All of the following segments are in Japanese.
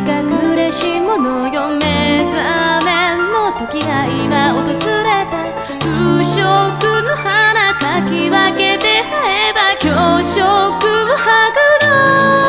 隠れし者よ、目覚めの時が今訪れた。不織の花かき分けて会えば強食をはぐろ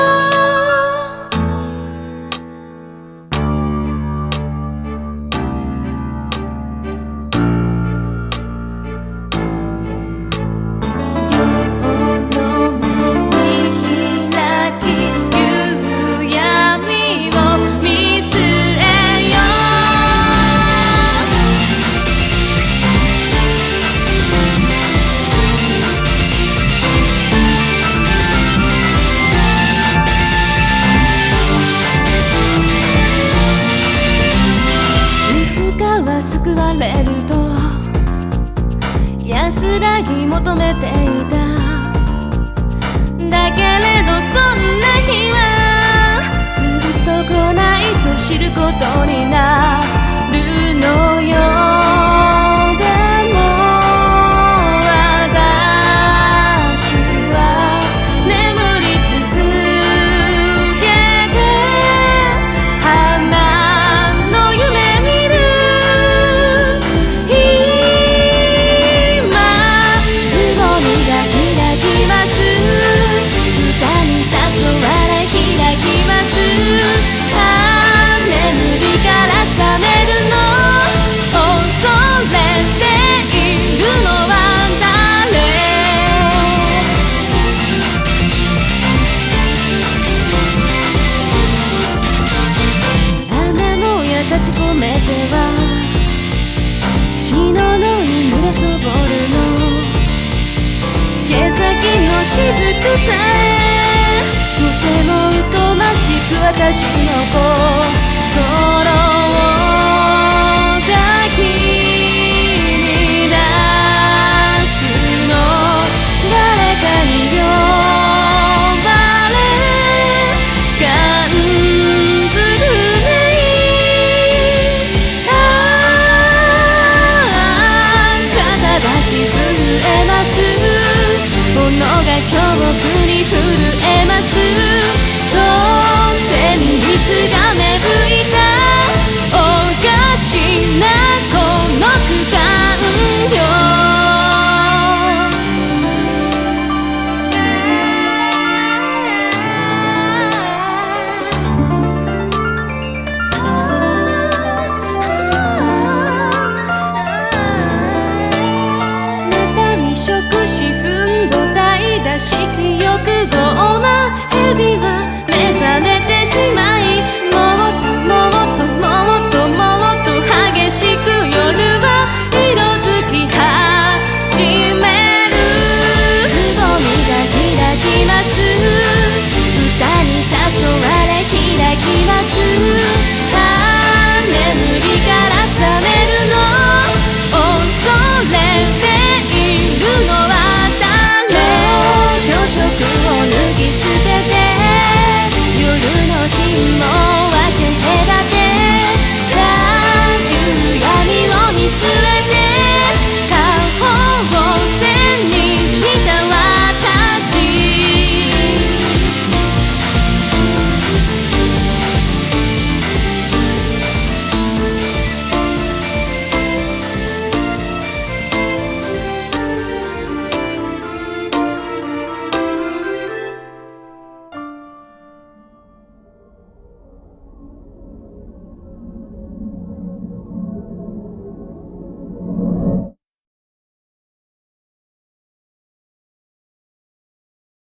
救われると安らぎ求めていた。だけれどそんな日はずっと来ないと知ることになるのよ。でも私は眠り続けて花の夢見る。立ち込めては血の野に濡れそぼるの。毛先の雫さえとても疎ましく私の心